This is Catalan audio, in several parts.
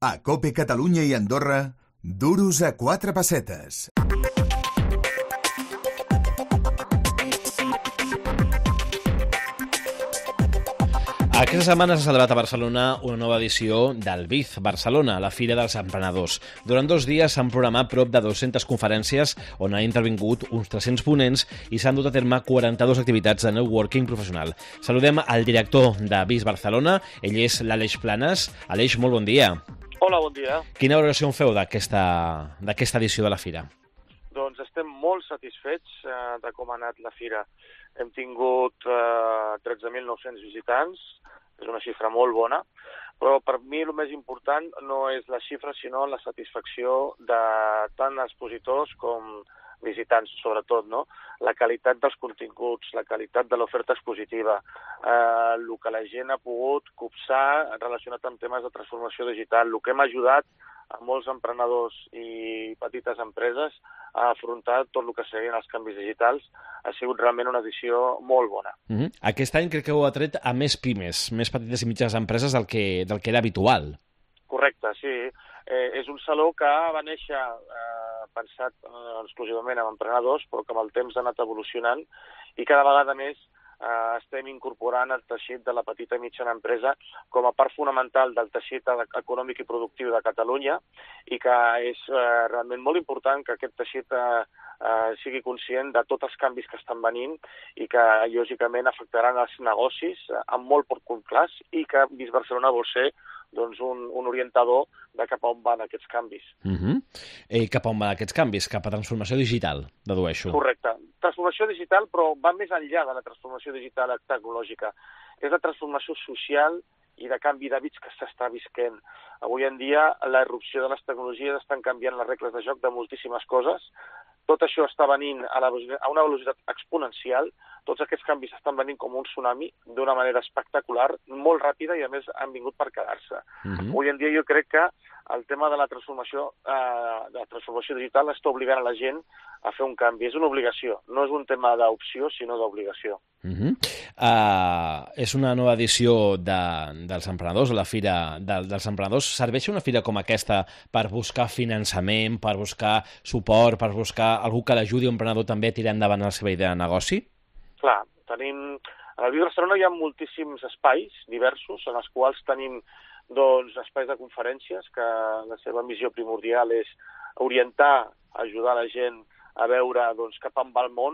A COPE Catalunya i Andorra, duros a 4 pessetes. Aquesta setmana s'ha celebrat a Barcelona una nova edició del BIZ Barcelona, la Fira dels Emprenedors. Durant 2 dies s'han programat prop de 200 conferències on ha intervingut uns 300 ponents i s'han dut a terme 42 activitats de networking professional. Saludem al director de BIZ Barcelona, ell és l'Aleix Planes. Aleix, molt bon dia. Hola, bon dia. Quina valoració en feu d'aquesta edició de la Fira? Doncs estem molt satisfets de com ha anat la Fira. Hem tingut 13.900 visitants, és una xifra molt bona, però per mi el més important no és la xifra, sinó la satisfacció de tant expositors com visitants, sobretot, no? La qualitat dels continguts, la qualitat de l'oferta expositiva, el que la gent ha pogut copsar relacionat amb temes de transformació digital, el que hem ajudat a molts emprenedors i petites empreses a afrontar tot el que serien els canvis digitals, ha sigut realment una edició molt bona. Aquest any crec que ho ha tret a més pimes, més petites i mitjanes empreses del que era habitual. Correcte, sí. És un saló que va néixer pensat exclusivament en emprenedors, però que amb el temps ha anat evolucionant i cada vegada més estem incorporant el teixit de la petita i mitjana empresa com a part fonamental del teixit econòmic i productiu de Catalunya i que és realment molt important que aquest teixit sigui conscient de tots els canvis que estan venint i que, lògicament, afectaran els negocis amb molt poc clars i que BIZ Barcelona vol ser un orientador de cap a on van aquests canvis. Cap a on van aquests canvis? Cap a transformació digital, dedueixo. Correcte. Transformació digital, però va més enllà de la transformació digital tecnològica. És la transformació social i de canvi d'hàbits que s'està visquent. Avui en dia, la irrupció de les tecnologies estan canviant les regles de joc de moltíssimes coses. Tot això està venint a una velocitat exponencial. Tots aquests canvis estan venint com un tsunami d'una manera espectacular, molt ràpida i, a més, han vingut per quedar-se. Avui en dia jo crec que el tema de la transformació digital està obligant a la gent a fer un canvi. És una obligació, no és un tema d'opció, sinó d'obligació. És una nova edició dels emprenedors, la Fira dels Emprenedors. Serveix una fira com aquesta per buscar finançament, per buscar suport, per buscar algú que l'ajudi a emprenedor també a tirar endavant la seva idea de negoci? Clar, a la BIZ Barcelona hi ha moltíssims espais diversos en els quals tenim espais de conferències que la seva missió primordial és orientar, ajudar la gent a veure cap on va el món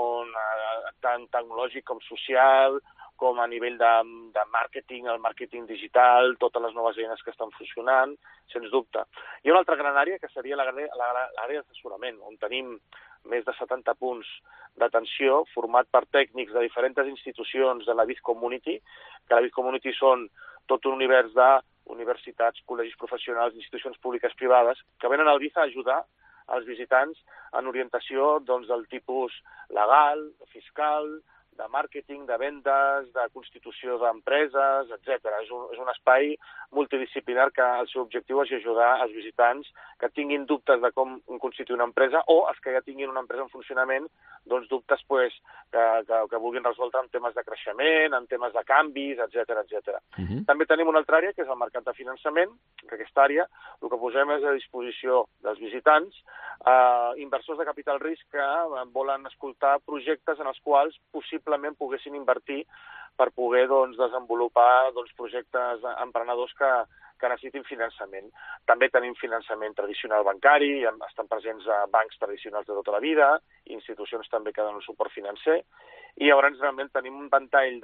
tant tecnològic com social, com a nivell de màrqueting, el màrqueting digital, totes les noves eines que estan funcionant, sens dubte. Hi ha una altra gran àrea que seria l'àrea d'assessorament, on tenim més de 70 punts d'atenció format per tècnics de diferents institucions de la BIZ Community, que la BIZ Community són tot un univers d'universitats, col·legis professionals, institucions públiques privades, que venen al BIZ a ajudar als visitants en orientació del tipus legal, fiscal, de màrqueting, de vendes, de constitució d'empreses, etc. És un espai multidisciplinar que el seu objectiu és ajudar els visitants que tinguin dubtes de com constituir una empresa o els que ja tinguin una empresa en funcionament, dubtes que vulguin resoldre en temes de creixement, en temes de canvis, etc. També tenim una altra àrea, que és el mercat de finançament, que aquesta àrea el que posem és a disposició dels visitants inversors de capital risc que volen escoltar projectes en els quals possiblement poguessin invertir per poder desenvolupar projectes emprenedors que necessitin finançament. També tenim finançament tradicional bancari, estan presents a bancs tradicionals de tota la vida, institucions també que donen suport financer, i llavors realment tenim un ventall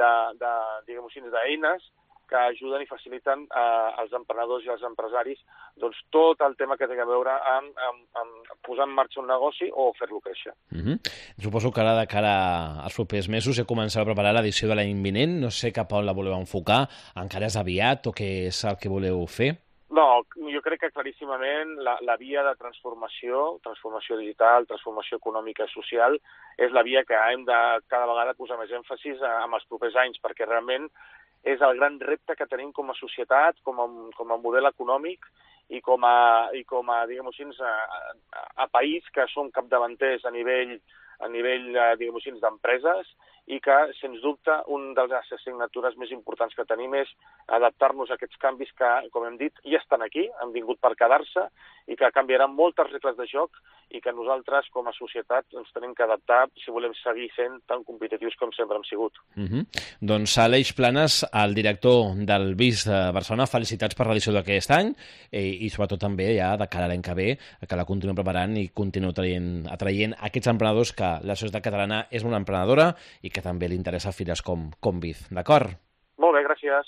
d'eines que ajuden i faciliten als emprenedors i als empresaris tot el tema que té a veure amb posar en marxa un negoci o fer-lo créixer. Suposo que ara de cara als propers mesos he començat a preparar l'edició de l'any vinent. No sé cap a on la voleu enfocar, encara és aviat o què és el que voleu fer? No, jo crec que claríssimament la via de transformació digital, transformació econòmica i social, és la via que hem de cada vegada posar més èmfasis en els propers anys, perquè realment és el gran repte que tenim com a societat, com a model econòmic i com a país que som capdavanters a nivell d'empreses i que, sens dubte, una de les assignatures més importants que tenim és adaptar-nos a aquests canvis que, com hem dit, ja estan aquí, han vingut per quedar-se i que canviaran moltes regles de joc i que nosaltres, com a societat, ens tenim que adaptar si volem seguir sent tan competitius com sempre hem sigut. Doncs Aleix Planes, el director del BIS de Barcelona, felicitats per l'edició d'aquest any i sobretot també ja de cara a l'any que ve, que la continuem preparant i continuem atraient aquests emprenedors que la societat catalana és una emprenedora i que també li interessa fires com BIZ. D'acord? Molt bé, gràcies.